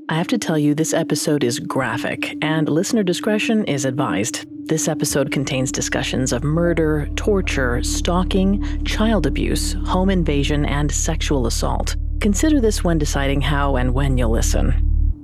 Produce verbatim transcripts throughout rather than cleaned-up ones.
I have to tell you, this episode is graphic, and listener discretion is advised. This episode contains discussions of murder, torture, stalking, child abuse, home invasion, and sexual assault. Consider this when deciding how and when you'll listen.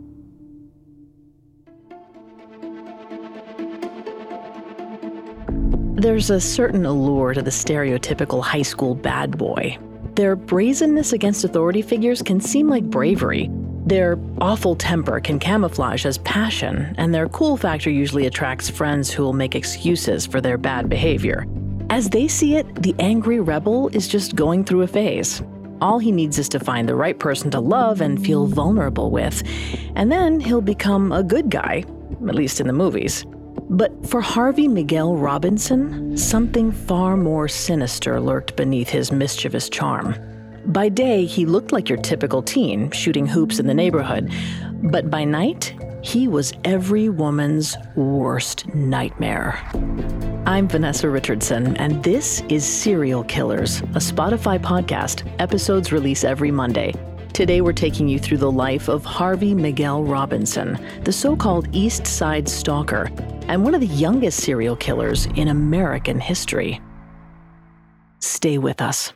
There's a certain allure to the stereotypical high school bad boy. Their brazenness against authority figures can seem like bravery. Their awful temper can camouflage as passion, and their cool factor usually attracts friends who will make excuses for their bad behavior. As they see it, the angry rebel is just going through a phase. All he needs is to find the right person to love and feel vulnerable with, and then he'll become a good guy, at least in the movies. But for Harvey Miguel Robinson, something far more sinister lurked beneath his mischievous charm. By day, he looked like your typical teen, shooting hoops in the neighborhood. But by night, he was every woman's worst nightmare. I'm Vanessa Richardson, and this is Serial Killers, a Spotify podcast. Episodes release every Monday. Today, we're taking you through the life of Harvey Miguel Robinson, the so-called East Side Stalker, and one of the youngest serial killers in American history. Stay with us.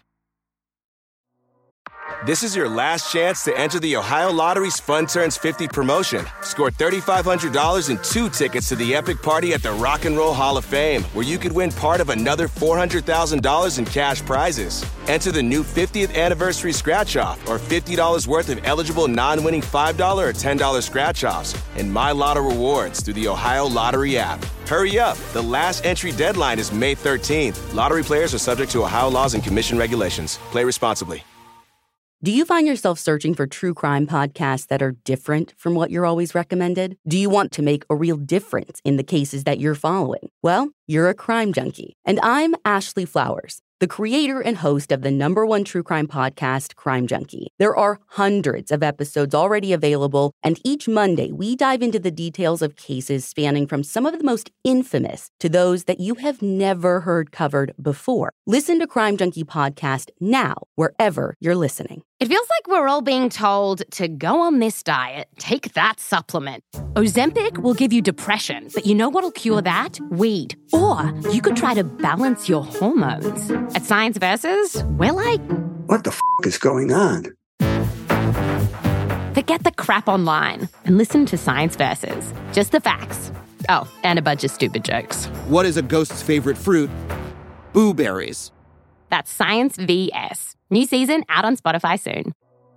This is your last chance to enter the Ohio Lottery's Fun Turns fifty promotion. Score three thousand five hundred dollars and two tickets to the epic party at the Rock and Roll Hall of Fame, where you could win part of another four hundred thousand dollars in cash prizes. Enter the new fiftieth anniversary scratch-off or fifty dollars worth of eligible non-winning five dollars or ten dollars scratch-offs and My Lotto rewards through the Ohio Lottery app. Hurry up. The last entry deadline is May thirteenth. Lottery players are subject to Ohio laws and commission regulations. Play responsibly. Do you find yourself searching for true crime podcasts that are different from what you're always recommended? Do you want to make a real difference in the cases that you're following? Well, you're a crime junkie. And I'm Ashley Flowers, the creator and host of the number one true crime podcast, Crime Junkie. There are hundreds of episodes already available, and each Monday we dive into the details of cases spanning from some of the most infamous to those that you have never heard covered before. Listen to Crime Junkie Podcast now, wherever you're listening. It feels like we're all being told to go on this diet, take that supplement. Ozempic will give you depression, but you know what'll cure that? Weed. Or you could try to balance your hormones. At Science Versus, we're like... What the f*** is going on? Forget the crap online and listen to Science Versus. Just the facts. Oh, and a bunch of stupid jokes. What is a ghost's favorite fruit? Blueberries. That's Science V S. New season out on Spotify soon.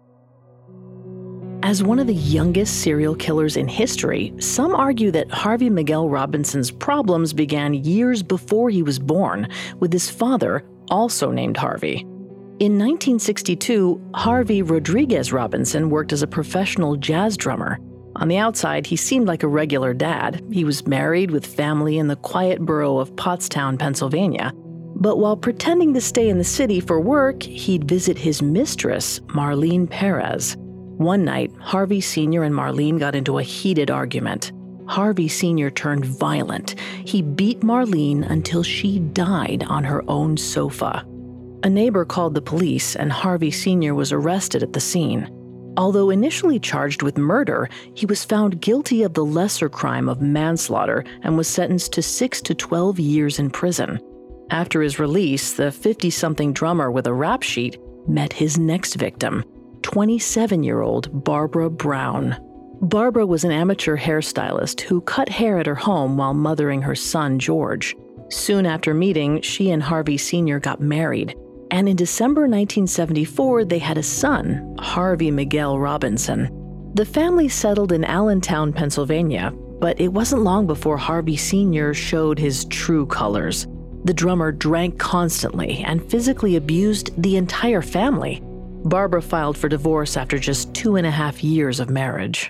As one of the youngest serial killers in history, some argue that Harvey Miguel Robinson's problems began years before he was born, with his father, also named Harvey. In nineteen sixty-two, Harvey Rodriguez Robinson worked as a professional jazz drummer. On the outside, he seemed like a regular dad. He was married with family in the quiet borough of Pottstown, Pennsylvania. But while pretending to stay in the city for work, he'd visit his mistress, Marlene Perez. One night, Harvey Senior and Marlene got into a heated argument. Harvey Senior turned violent. He beat Marlene until she died on her own sofa. A neighbor called the police, and Harvey Senior was arrested at the scene. Although initially charged with murder, he was found guilty of the lesser crime of manslaughter and was sentenced to six to twelve years in prison. After his release, the fifty-something drummer with a rap sheet met his next victim, twenty-seven-year-old Barbara Brown. Barbara was an amateur hairstylist who cut hair at her home while mothering her son, George. Soon after meeting, she and Harvey Senior got married, and in December nineteen seventy-four, they had a son, Harvey Miguel Robinson. The family settled in Allentown, Pennsylvania, but it wasn't long before Harvey Senior showed his true colors. The drummer drank constantly and physically abused the entire family. Barbara filed for divorce after just two and a half years of marriage.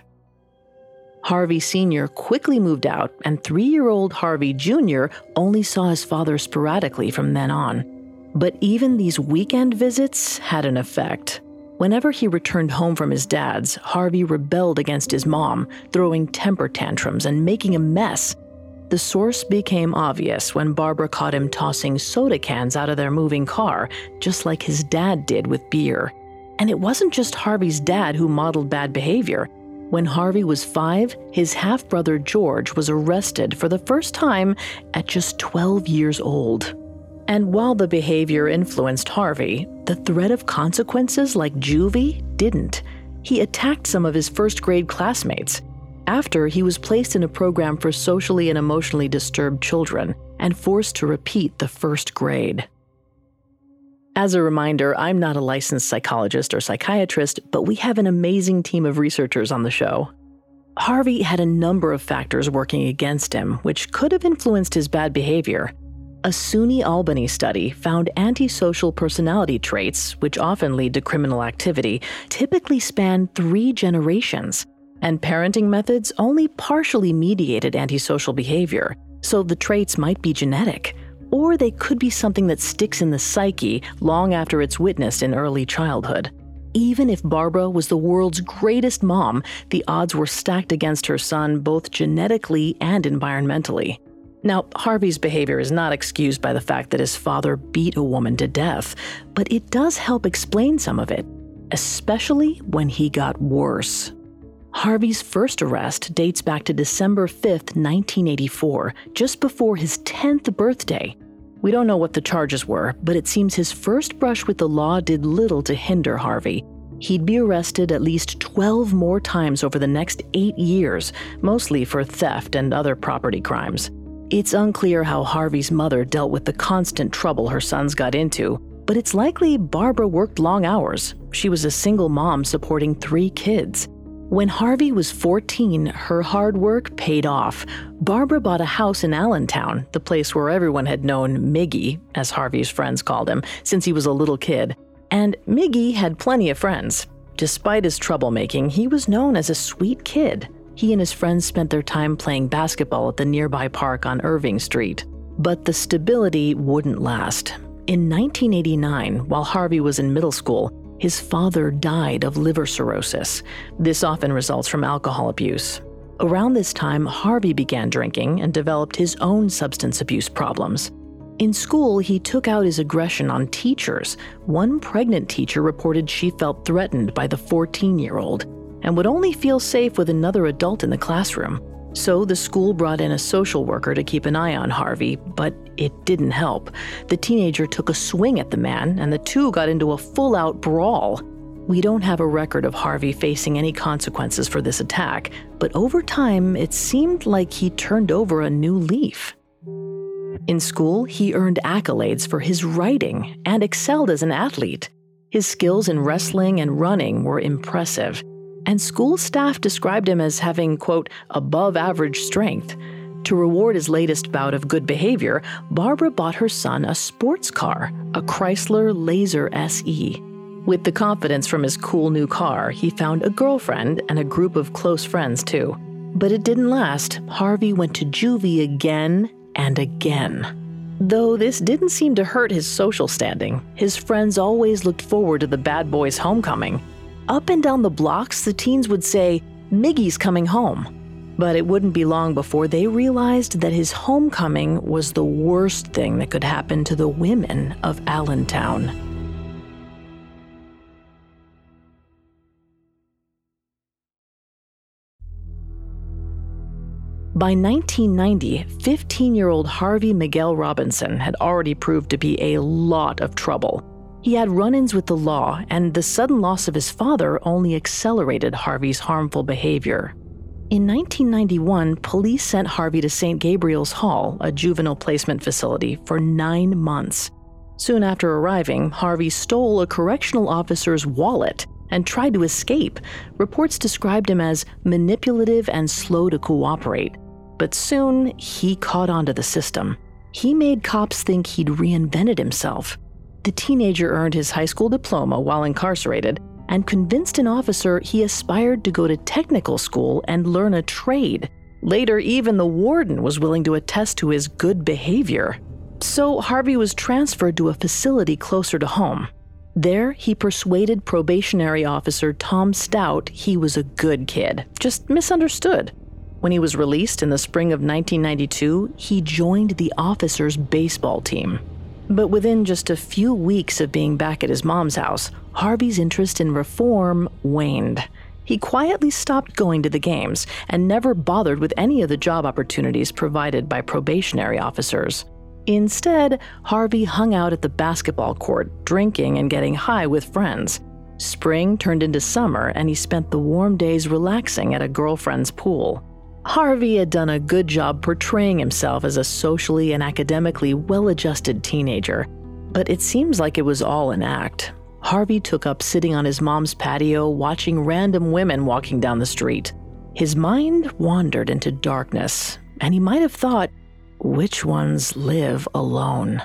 Harvey Senior quickly moved out, and three-year-old Harvey Junior only saw his father sporadically from then on. But even these weekend visits had an effect. Whenever he returned home from his dad's, Harvey rebelled against his mom, throwing temper tantrums and making a mess. The source became obvious when Barbara caught him tossing soda cans out of their moving car, just like his dad did with beer. And it wasn't just Harvey's dad who modeled bad behavior. When Harvey was five, his half-brother George was arrested for the first time at just twelve years old. And while the behavior influenced Harvey, the threat of consequences like juvie didn't. He attacked some of his first-grade classmates. After, he was placed in a program for socially and emotionally disturbed children and forced to repeat the first grade. As a reminder, I'm not a licensed psychologist or psychiatrist, but we have an amazing team of researchers on the show. Harvey had a number of factors working against him, which could have influenced his bad behavior. A SUNY Albany study found antisocial personality traits, which often lead to criminal activity, typically span three generations. And parenting methods only partially mediated antisocial behavior, so the traits might be genetic. Or they could be something that sticks in the psyche long after it's witnessed in early childhood. Even if Barbara was the world's greatest mom, the odds were stacked against her son both genetically and environmentally. Now, Harvey's behavior is not excused by the fact that his father beat a woman to death, but it does help explain some of it, especially when he got worse. Harvey's first arrest dates back to December fifth, nineteen eighty-four, just before his tenth birthday. We don't know what the charges were, but it seems his first brush with the law did little to hinder Harvey. He'd be arrested at least twelve more times over the next eight years, mostly for theft and other property crimes. It's unclear how Harvey's mother dealt with the constant trouble her sons got into, but it's likely Barbara worked long hours. She was a single mom supporting three kids. When Harvey was fourteen, her hard work paid off. Barbara bought a house in Allentown, the place where everyone had known Miggy, as Harvey's friends called him, since he was a little kid. And Miggy had plenty of friends. Despite his troublemaking, he was known as a sweet kid. He and his friends spent their time playing basketball at the nearby park on Irving Street. But the stability wouldn't last. In nineteen eighty-nine, while Harvey was in middle school, his father died of liver cirrhosis. This often results from alcohol abuse. Around this time, Harvey began drinking and developed his own substance abuse problems. In school, he took out his aggression on teachers. One pregnant teacher reported she felt threatened by the fourteen-year-old and would only feel safe with another adult in the classroom. So the school brought in a social worker to keep an eye on Harvey, but it didn't help. The teenager took a swing at the man, and the two got into a full-out brawl. We don't have a record of Harvey facing any consequences for this attack, but over time, it seemed like he turned over a new leaf. In school, he earned accolades for his writing and excelled as an athlete. His skills in wrestling and running were impressive, and school staff described him as having, quote, above-average strength. To reward his latest bout of good behavior, Barbara bought her son a sports car, a Chrysler Laser S E. With the confidence from his cool new car, he found a girlfriend and a group of close friends, too. But it didn't last. Harvey went to juvie again and again. Though this didn't seem to hurt his social standing, his friends always looked forward to the bad boy's homecoming. Up and down the blocks, the teens would say, "Miggy's coming home." But it wouldn't be long before they realized that his homecoming was the worst thing that could happen to the women of Allentown. By nineteen ninety, fifteen-year-old Harvey Miguel Robinson had already proved to be a lot of trouble. He had run-ins with the law, and the sudden loss of his father only accelerated Harvey's harmful behavior. In nineteen ninety-one, police sent Harvey to Saint Gabriel's Hall, a juvenile placement facility, for nine months. Soon after arriving, Harvey stole a correctional officer's wallet and tried to escape. Reports described him as manipulative and slow to cooperate. But soon, he caught on to the system. He made cops think he'd reinvented himself. The teenager earned his high school diploma while incarcerated and convinced an officer he aspired to go to technical school and learn a trade. Later, even the warden was willing to attest to his good behavior. So Harvey was transferred to a facility closer to home. There, he persuaded probationary officer Tom Stout he was a good kid, just misunderstood. When he was released in the spring of nineteen ninety-two, he joined the officer's baseball team. But within just a few weeks of being back at his mom's house, Harvey's interest in reform waned. He quietly stopped going to the games and never bothered with any of the job opportunities provided by probationary officers. Instead, Harvey hung out at the basketball court, drinking and getting high with friends. Spring turned into summer, and he spent the warm days relaxing at a girlfriend's pool. Harvey had done a good job portraying himself as a socially and academically well-adjusted teenager, but it seems like it was all an act. Harvey took up sitting on his mom's patio, watching random women walking down the street. His mind wandered into darkness, and he might have thought, which ones live alone?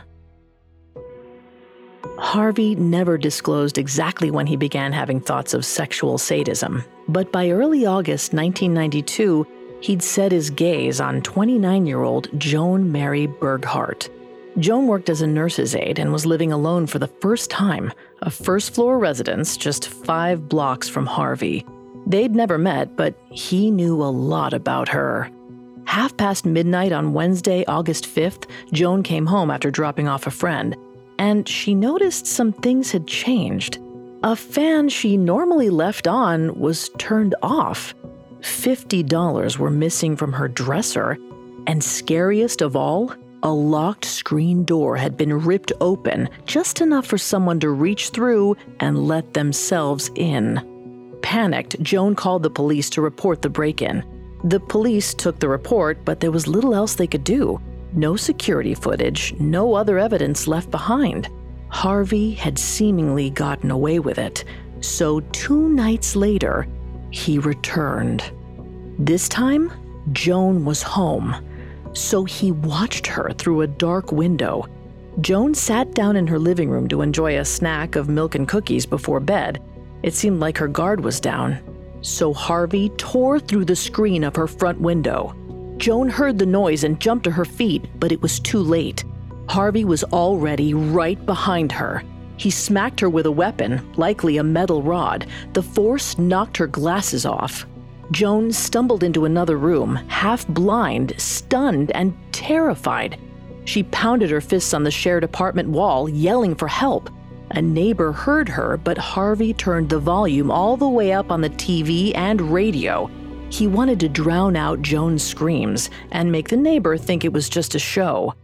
Harvey never disclosed exactly when he began having thoughts of sexual sadism, but by early August nineteen ninety-two, he'd set his gaze on twenty-nine-year-old Joan Mary Burghardt. Joan worked as a nurse's aide and was living alone for the first time, a first-floor residence just five blocks from Harvey. They'd never met, but he knew a lot about her. Half past midnight on Wednesday, August fifth, Joan came home after dropping off a friend, and she noticed some things had changed. A fan she normally left on was turned off. Fifty dollars were missing from her dresser, and scariest of all, a locked screen door had been ripped open just enough for someone to reach through and let themselves in. Panicked, Joan called the police to report the break-in. The police took the report, but there was little else they could do. No security footage, no other evidence left behind. Harvey had seemingly gotten away with it. So two nights later, he returned. This time, Joan was home. So he watched her through a dark window. Joan sat down in her living room to enjoy a snack of milk and cookies before bed. It seemed like her guard was down. So Harvey tore through the screen of her front window. Joan heard the noise and jumped to her feet, but it was too late. Harvey was already right behind her. He smacked her with a weapon, likely a metal rod. The force knocked her glasses off. Joan stumbled into another room, half blind, stunned, and terrified. She pounded her fists on the shared apartment wall, yelling for help. A neighbor heard her, but Harvey turned the volume all the way up on the T V and radio. He wanted to drown out Joan's screams and make the neighbor think it was just a show.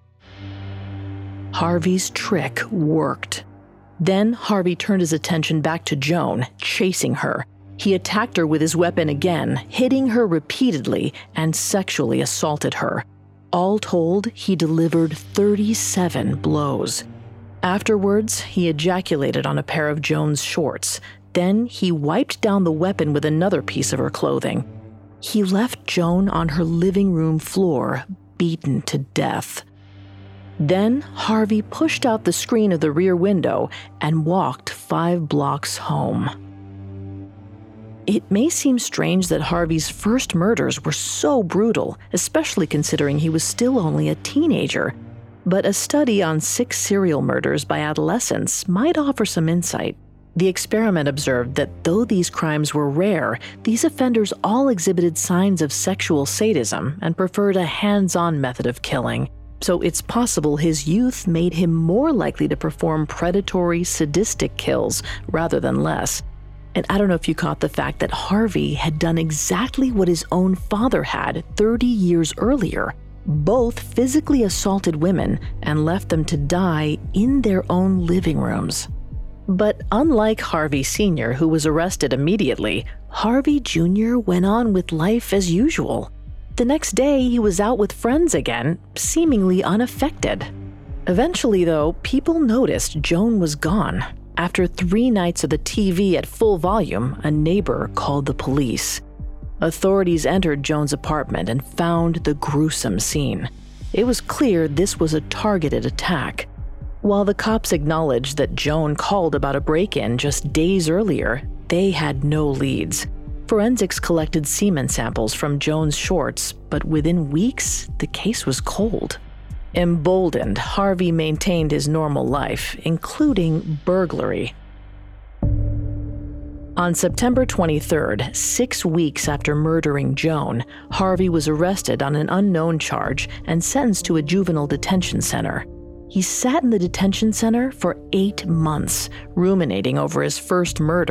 Harvey's trick worked. Then Harvey turned his attention back to Joan, chasing her. He attacked her with his weapon again, hitting her repeatedly, and sexually assaulted her. All told, he delivered thirty-seven blows. Afterwards, he ejaculated on a pair of Joan's shorts. Then he wiped down the weapon with another piece of her clothing. He left Joan on her living room floor, beaten to death. Then Harvey pushed out the screen of the rear window and walked five blocks home. It may seem strange that Harvey's first murders were so brutal, especially considering he was still only a teenager. But a study on six serial murders by adolescents might offer some insight. The experiment observed that though these crimes were rare, these offenders all exhibited signs of sexual sadism and preferred a hands-on method of killing. So it's possible his youth made him more likely to perform predatory, sadistic kills rather than less. And I don't know if you caught the fact that Harvey had done exactly what his own father had thirty years earlier. Both physically assaulted women and left them to die in their own living rooms. But unlike Harvey Senior, who was arrested immediately, Harvey Junior went on with life as usual. The next day, he was out with friends again, seemingly unaffected. Eventually, though, people noticed Joan was gone. After three nights of the T V at full volume, a neighbor called the police. Authorities entered Joan's apartment and found the gruesome scene. It was clear this was a targeted attack. While the cops acknowledged that Joan called about a break-in just days earlier, they had no leads. Forensics collected semen samples from Joan's shorts, but within weeks, the case was cold. Emboldened, Harvey maintained his normal life, including burglary. On September twenty-third, six weeks after murdering Joan, Harvey was arrested on an unknown charge and sentenced to a juvenile detention center. He sat in the detention center for eight months, ruminating over his first murder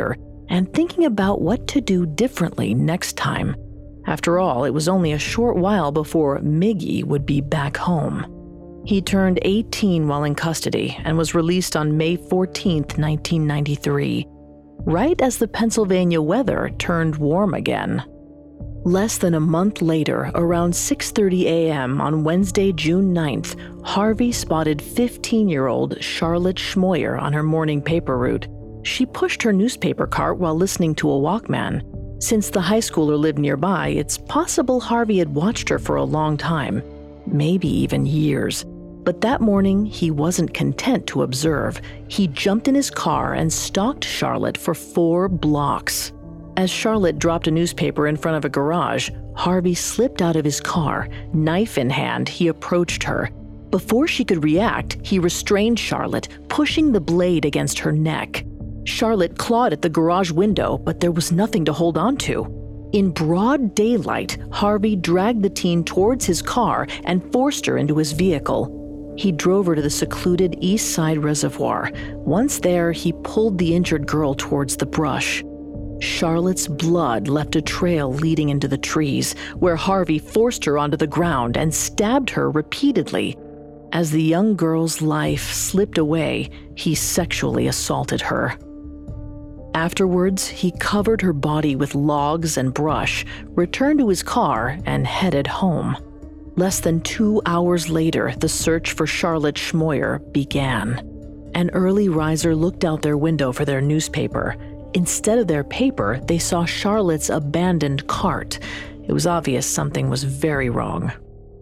and thinking about what to do differently next time. After all, it was only a short while before Miggy would be back home. He turned eighteen while in custody and was released on May fourteenth, nineteen ninety-three, right as the Pennsylvania weather turned warm again. Less than a month later, around six thirty a.m. on Wednesday, June ninth, Harvey spotted fifteen-year-old Charlotte Schmoyer on her morning paper route. She pushed her newspaper cart while listening to a Walkman. Since the high schooler lived nearby, it's possible Harvey had watched her for a long time, maybe even years. But that morning, he wasn't content to observe. He jumped in his car and stalked Charlotte for four blocks. As Charlotte dropped a newspaper in front of a garage, Harvey slipped out of his car. Knife in hand, he approached her. Before she could react, he restrained Charlotte, pushing the blade against her neck. Charlotte clawed at the garage window, but there was nothing to hold on to. In broad daylight, Harvey dragged the teen towards his car and forced her into his vehicle. He drove her to the secluded East Side Reservoir. Once there, he pulled the injured girl towards the brush. Charlotte's blood left a trail leading into the trees, where Harvey forced her onto the ground and stabbed her repeatedly. As the young girl's life slipped away, he sexually assaulted her. Afterwards, he covered her body with logs and brush, returned to his car, and headed home. Less than two hours later, the search for Charlotte Schmoyer began. An early riser looked out their window for their newspaper. Instead of their paper, they saw Charlotte's abandoned cart. It was obvious something was very wrong.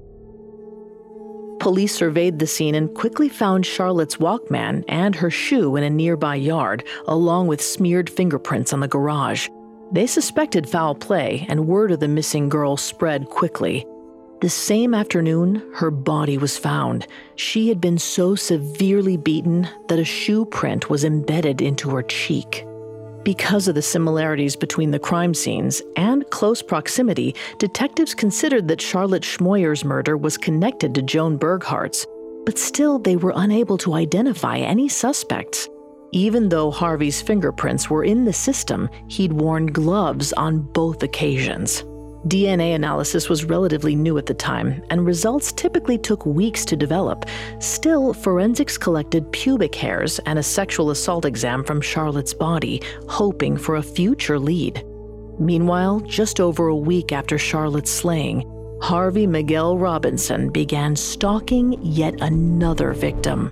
Police surveyed the scene and quickly found Charlotte's Walkman and her shoe in a nearby yard, along with smeared fingerprints on the garage. They suspected foul play, and word of the missing girl spread quickly. The same afternoon, her body was found. She had been so severely beaten that a shoe print was embedded into her cheek. Because of the similarities between the crime scenes and close proximity, detectives considered that Charlotte Schmoyer's murder was connected to Joan Berghart's, but still they were unable to identify any suspects. Even though Harvey's fingerprints were in the system, he'd worn gloves on both occasions. D N A analysis was relatively new at the time, and results typically took weeks to develop. Still, forensics collected pubic hairs and a sexual assault exam from Charlotte's body, hoping for a future lead. Meanwhile, just over a week after Charlotte's slaying, Harvey Miguel Robinson began stalking yet another victim.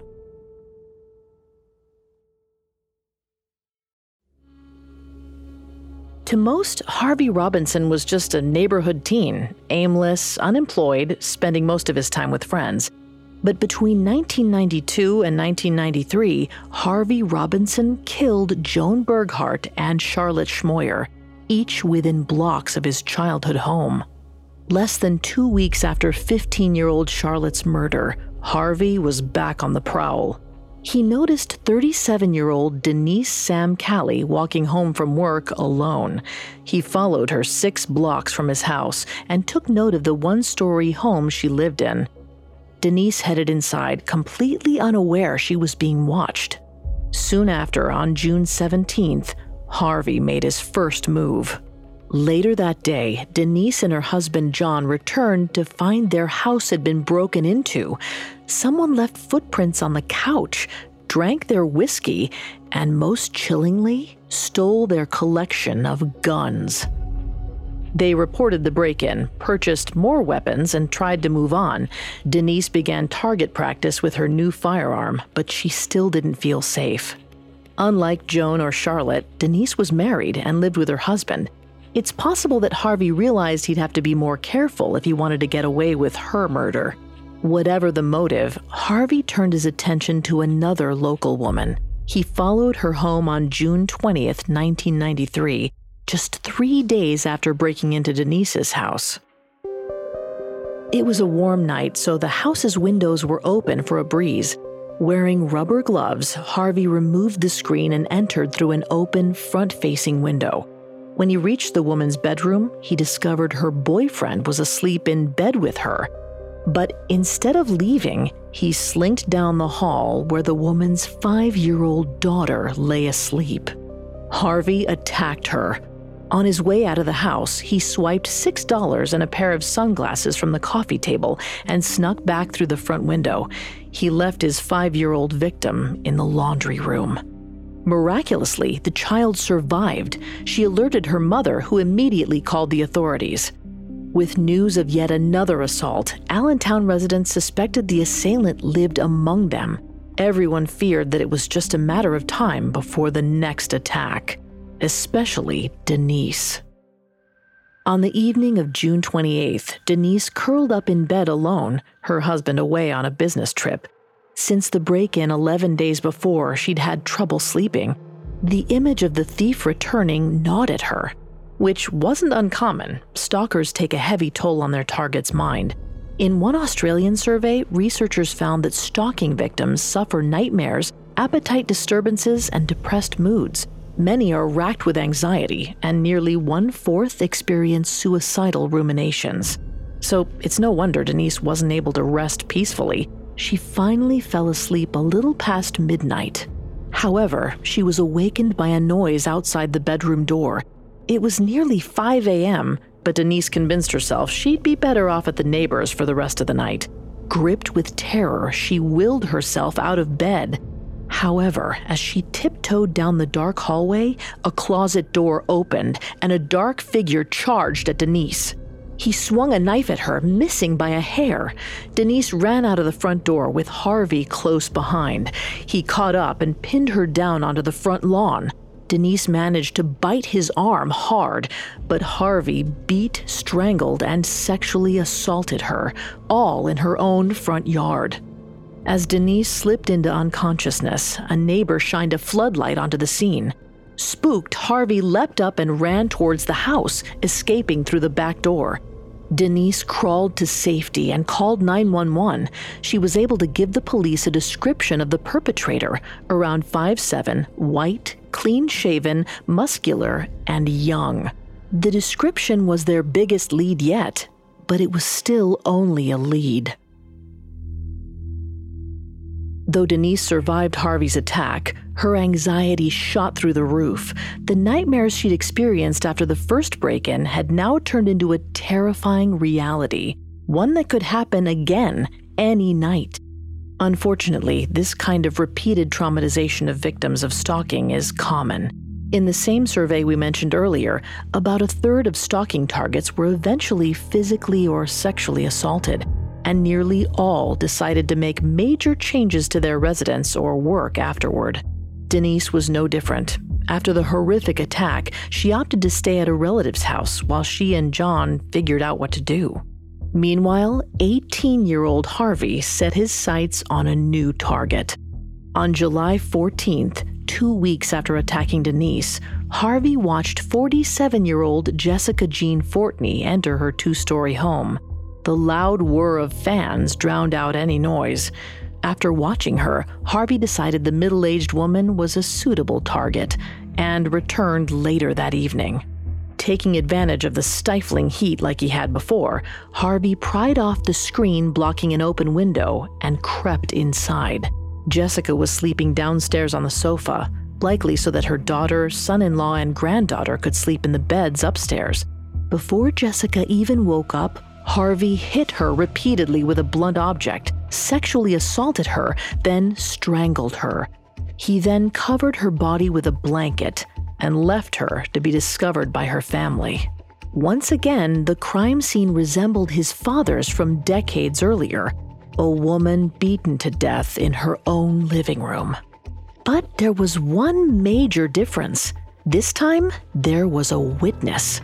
To most, Harvey Robinson was just a neighborhood teen, aimless, unemployed, spending most of his time with friends. But between nineteen ninety-two and nineteen ninety-three, Harvey Robinson killed Joan Berghart and Charlotte Schmoyer, each within blocks of his childhood home. Less than two weeks after fifteen-year-old Charlotte's murder, Harvey was back on the prowl. He noticed thirty-seven-year-old Denise Sam Calley walking home from work alone. He followed her six blocks from his house and took note of the one-story home she lived in. Denise headed inside, completely unaware she was being watched. Soon after, on June seventeenth, Harvey made his first move. Later that day, Denise and her husband John returned to find their house had been broken into. Someone left footprints on the couch, drank their whiskey, and most chillingly, stole their collection of guns. They reported the break-in, purchased more weapons, and tried to move on. Denise began target practice with her new firearm, but she still didn't feel safe. Unlike Joan or Charlotte, Denise was married and lived with her husband. It's possible that Harvey realized he'd have to be more careful if he wanted to get away with her murder. Whatever the motive, Harvey turned his attention to another local woman. He followed her home on June twentieth, nineteen ninety-three, just three days after breaking into Denise's house. It was a warm night, so the house's windows were open for a breeze. Wearing rubber gloves, Harvey removed the screen and entered through an open, front-facing window. When he reached the woman's bedroom, he discovered her boyfriend was asleep in bed with her. But instead of leaving, he slinked down the hall where the woman's five-year-old daughter lay asleep. Harvey attacked her. On his way out of the house, he swiped six dollars and a pair of sunglasses from the coffee table and snuck back through the front window. He left his five-year-old victim in the laundry room. Miraculously, the child survived. She alerted her mother, who immediately called the authorities. With news of yet another assault, Allentown residents suspected the assailant lived among them. Everyone feared that it was just a matter of time before the next attack, especially Denise. On the evening of June twenty-eighth, Denise curled up in bed alone, her husband away on a business trip. Since the break-in eleven days before, she'd had trouble sleeping. The image of the thief returning gnawed at her, which wasn't uncommon. Stalkers take a heavy toll on their target's mind. In one Australian survey, researchers found that stalking victims suffer nightmares, appetite disturbances, and depressed moods. Many are racked with anxiety, and nearly one-fourth experience suicidal ruminations. So it's no wonder Denise wasn't able to rest peacefully. She finally fell asleep a little past midnight. However, she was awakened by a noise outside the bedroom door. It was nearly five a.m., but Denise convinced herself she'd be better off at the neighbors for the rest of the night. Gripped with terror, she willed herself out of bed. However, as she tiptoed down the dark hallway, a closet door opened and a dark figure charged at Denise. He swung a knife at her, missing by a hair. Denise ran out of the front door with Harvey close behind. He caught up and pinned her down onto the front lawn. Denise managed to bite his arm hard, but Harvey beat, strangled, and sexually assaulted her, all in her own front yard. As Denise slipped into unconsciousness, a neighbor shined a floodlight onto the scene. Spooked, Harvey leapt up and ran towards the house, escaping through the back door. Denise crawled to safety and called nine one one. She was able to give the police a description of the perpetrator, around five seven, white, clean-shaven, muscular, and young. The description was their biggest lead yet, but it was still only a lead. Though Denise survived Harvey's attack, her anxiety shot through the roof. The nightmares she'd experienced after the first break-in had now turned into a terrifying reality, one that could happen again any night. Unfortunately, this kind of repeated traumatization of victims of stalking is common. In the same survey we mentioned earlier, about a third of stalking targets were eventually physically or sexually assaulted, and nearly all decided to make major changes to their residence or work afterward. Denise was no different. After the horrific attack, she opted to stay at a relative's house while she and John figured out what to do. Meanwhile, eighteen-year-old Harvey set his sights on a new target. On July fourteenth, two weeks after attacking Denise, Harvey watched forty-seven-year-old Jessica Jean Fortney enter her two-story home. The loud whir of fans drowned out any noise. After watching her, Harvey decided the middle-aged woman was a suitable target and returned later that evening. Taking advantage of the stifling heat like he had before, Harvey pried off the screen blocking an open window and crept inside. Jessica was sleeping downstairs on the sofa, likely so that her daughter, son-in-law, and granddaughter could sleep in the beds upstairs. Before Jessica even woke up, Harvey hit her repeatedly with a blunt object, sexually assaulted her, then strangled her. He then covered her body with a blanket and left her to be discovered by her family. Once again, the crime scene resembled his father's from decades earlier, a woman beaten to death in her own living room. But there was one major difference. This time, there was a witness.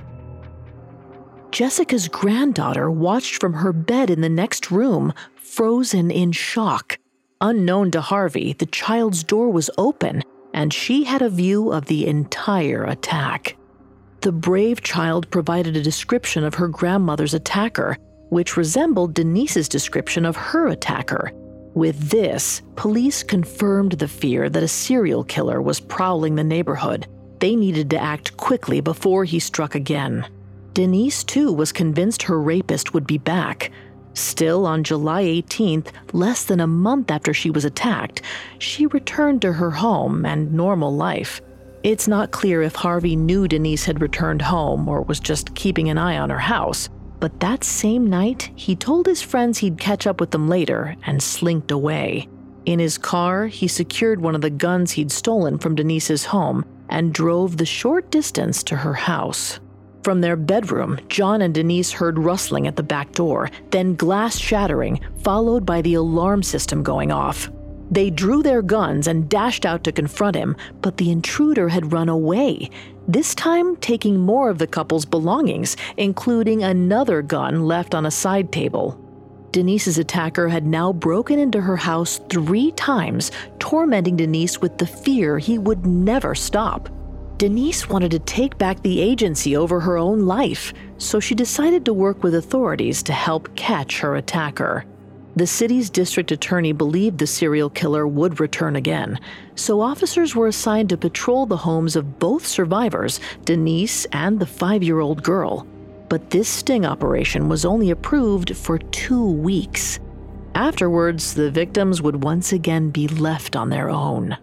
Jessica's granddaughter watched from her bed in the next room, frozen in shock. Unknown to Harvey, the child's door was open, and she had a view of the entire attack. The brave child provided a description of her grandmother's attacker, which resembled Denise's description of her attacker. With this, police confirmed the fear that a serial killer was prowling the neighborhood. They needed to act quickly before he struck again. Denise, too, was convinced her rapist would be back. Still, on July eighteenth, less than a month after she was attacked, she returned to her home and normal life. It's not clear if Harvey knew Denise had returned home or was just keeping an eye on her house, but that same night, he told his friends he'd catch up with them later and slinked away. In his car, he secured one of the guns he'd stolen from Denise's home and drove the short distance to her house. From their bedroom, John and Denise heard rustling at the back door, then glass shattering, followed by the alarm system going off. They drew their guns and dashed out to confront him, but the intruder had run away, this time taking more of the couple's belongings, including another gun left on a side table. Denise's attacker had now broken into her house three times, tormenting Denise with the fear he would never stop. Denise wanted to take back the agency over her own life, so she decided to work with authorities to help catch her attacker. The city's district attorney believed the serial killer would return again, so officers were assigned to patrol the homes of both survivors, Denise and the five-year-old girl. But this sting operation was only approved for two weeks. Afterwards, the victims would once again be left on their own.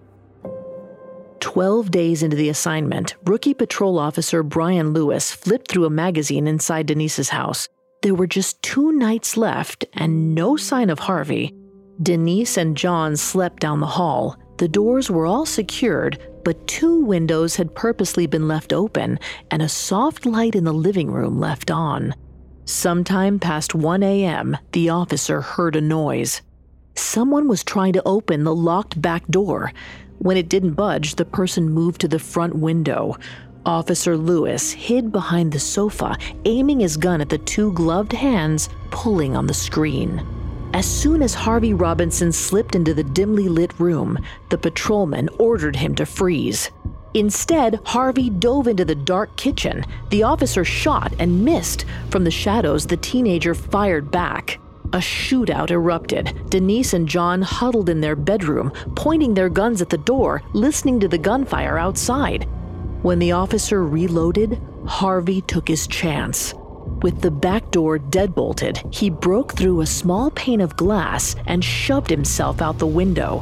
Twelve days into the assignment, rookie patrol officer Brian Lewis flipped through a magazine inside Denise's house. There were just two nights left and no sign of Harvey. Denise and John slept down the hall. The doors were all secured, but two windows had purposely been left open and a soft light in the living room left on. Sometime past one a.m., the officer heard a noise. Someone was trying to open the locked back door. When it didn't budge, the person moved to the front window. Officer Lewis hid behind the sofa, aiming his gun at the two gloved hands pulling on the screen. As soon as Harvey Robinson slipped into the dimly lit room, the patrolman ordered him to freeze. Instead, Harvey dove into the dark kitchen. The officer shot and missed. From the shadows, the teenager fired back. A shootout erupted. Denise and John huddled in their bedroom, pointing their guns at the door, listening to the gunfire outside. When the officer reloaded, Harvey took his chance. With the back door deadbolted, he broke through a small pane of glass and shoved himself out the window.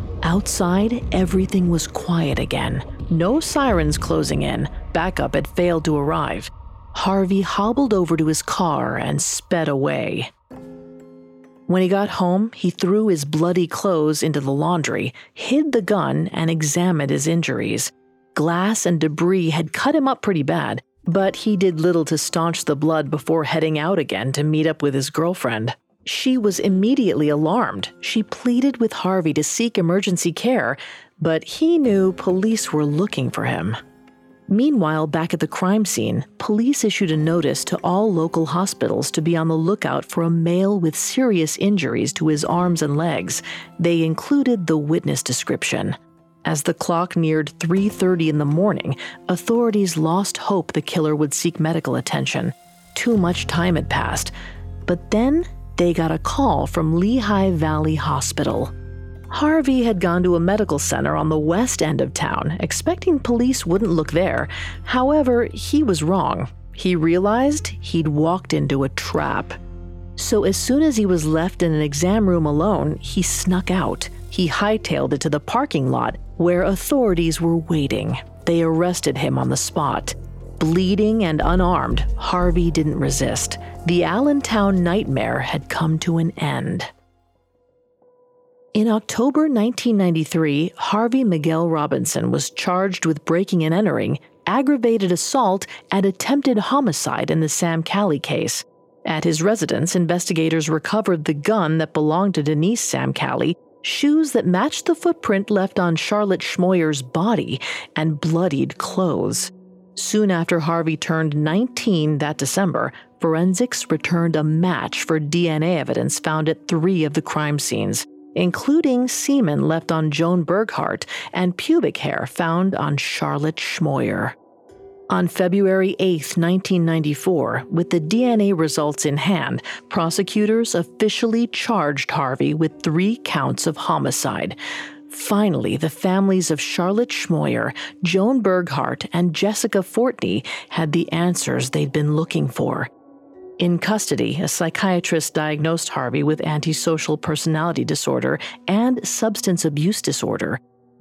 Outside, everything was quiet again. No sirens closing in. Backup had failed to arrive. Harvey hobbled over to his car and sped away. When he got home, he threw his bloody clothes into the laundry, hid the gun, and examined his injuries. Glass and debris had cut him up pretty bad, but he did little to staunch the blood before heading out again to meet up with his girlfriend. She was immediately alarmed. She pleaded with Harvey to seek emergency care, but he knew police were looking for him. Meanwhile, back at the crime scene, police issued a notice to all local hospitals to be on the lookout for a male with serious injuries to his arms and legs. They included the witness description. As the clock neared three thirty in the morning, authorities lost hope the killer would seek medical attention. Too much time had passed. But then they got a call from Lehigh Valley Hospital. Harvey had gone to a medical center on the west end of town, expecting police wouldn't look there. However, he was wrong. He realized he'd walked into a trap. So as soon as he was left in an exam room alone, he snuck out. He hightailed it to the parking lot where authorities were waiting. They arrested him on the spot. Bleeding and unarmed, Harvey didn't resist. The Allentown nightmare had come to an end. In October nineteen ninety-three, Harvey Miguel Robinson was charged with breaking and entering, aggravated assault, and attempted homicide in the Sam Calley case. At his residence, investigators recovered the gun that belonged to Denise Sam Calley, shoes that matched the footprint left on Charlotte Schmoyer's body, and bloodied clothes. Soon after Harvey turned nineteen that December, forensics returned a match for D N A evidence found at three of the crime scenes, including semen left on Joan Burghardt and pubic hair found on Charlotte Schmoyer. On February eighth, nineteen ninety-four, with the D N A results in hand, prosecutors officially charged Harvey with three counts of homicide. Finally, the families of Charlotte Schmoyer, Joan Burghardt, and Jessica Fortney had the answers they'd been looking for. In custody, a psychiatrist diagnosed Harvey with antisocial personality disorder and substance abuse disorder.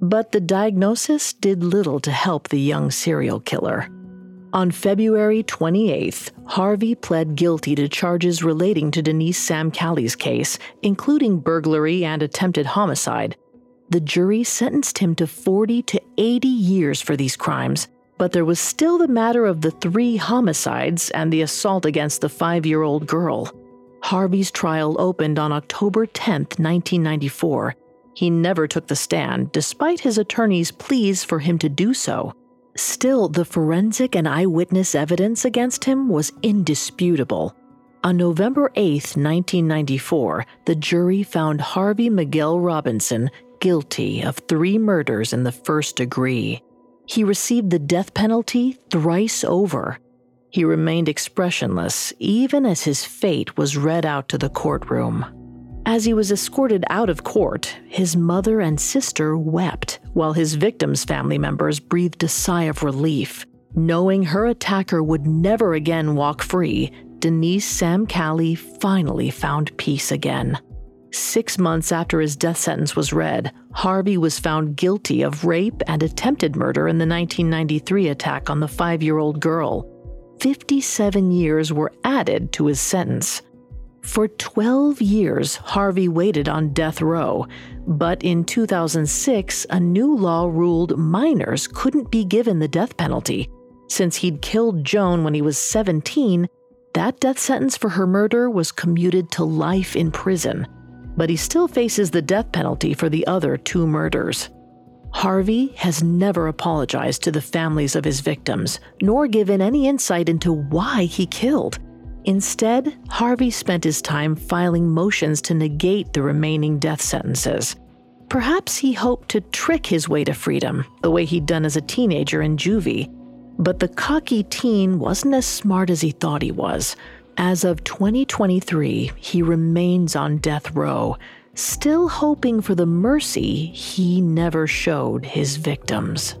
But the diagnosis did little to help the young serial killer. On February twenty-eighth, Harvey pled guilty to charges relating to Denise Sam Calley's case, including burglary and attempted homicide. The jury sentenced him to forty to eighty years for these crimes, but there was still the matter of the three homicides and the assault against the five-year-old girl. Harvey's trial opened on October tenth, nineteen ninety-four. He never took the stand, despite his attorney's pleas for him to do so. Still, the forensic and eyewitness evidence against him was indisputable. On November eighth, nineteen ninety-four, the jury found Harvey Miguel Robinson guilty of three murders in the first degree. He received the death penalty thrice over. He remained expressionless, even as his fate was read out to the courtroom. As he was escorted out of court, his mother and sister wept, while his victim's family members breathed a sigh of relief. Knowing her attacker would never again walk free, Denise Sam Calley finally found peace again. Six months after his death sentence was read, Harvey was found guilty of rape and attempted murder in the nineteen ninety-three attack on the five-year-old girl. fifty-seven years were added to his sentence. For twelve years, Harvey waited on death row, but in two thousand six, a new law ruled minors couldn't be given the death penalty. Since he'd killed Joan when he was seventeen, that death sentence for her murder was commuted to life in prison, but he still faces the death penalty for the other two murders. Harvey has never apologized to the families of his victims, nor given any insight into why he killed. Instead, Harvey spent his time filing motions to negate the remaining death sentences. Perhaps he hoped to trick his way to freedom, the way he'd done as a teenager in juvie. But the cocky teen wasn't as smart as he thought he was. As of twenty twenty-three, he remains on death row, still hoping for the mercy he never showed his victims.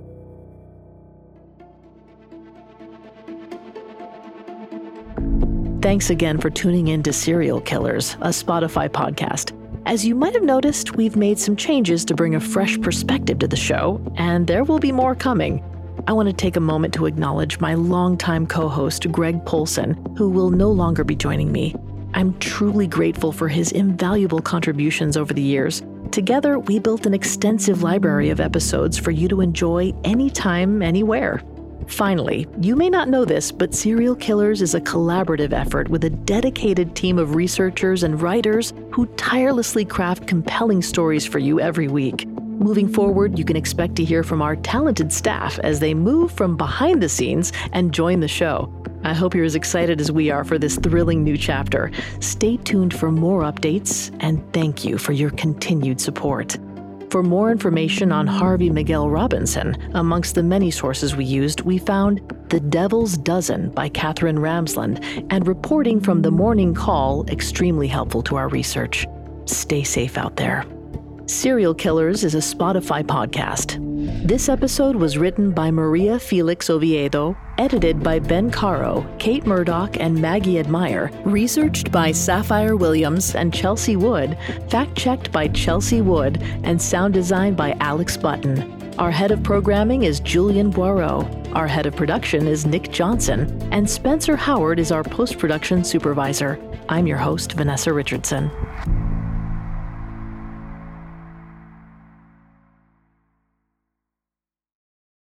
Thanks again for tuning in to Serial Killers, a Spotify podcast. As you might have noticed, we've made some changes to bring a fresh perspective to the show, and there will be more coming. I want to take a moment to acknowledge my longtime co-host, Greg Polson, who will no longer be joining me. I'm truly grateful for his invaluable contributions over the years. Together, we built an extensive library of episodes for you to enjoy anytime, anywhere. Finally, you may not know this, but Serial Killers is a collaborative effort with a dedicated team of researchers and writers who tirelessly craft compelling stories for you every week. Moving forward, you can expect to hear from our talented staff as they move from behind the scenes and join the show. I hope you're as excited as we are for this thrilling new chapter. Stay tuned for more updates, and thank you for your continued support. For more information on Harvey Miguel Robinson, amongst the many sources we used, we found The Devil's Dozen by Catherine Ramsland and reporting from The Morning Call extremely helpful to our research. Stay safe out there. Serial Killers is a Spotify podcast. This episode was written by Maria Felix Oviedo, edited by Ben Caro, Kate Murdoch, and Maggie Admire, researched by Sapphire Williams and Chelsea Wood, fact-checked by Chelsea Wood, and sound designed by Alex Button. Our head of programming is Julian Boireau. Our head of production is Nick Johnson, and Spencer Howard is our post-production supervisor. I'm your host, Vanessa Richardson.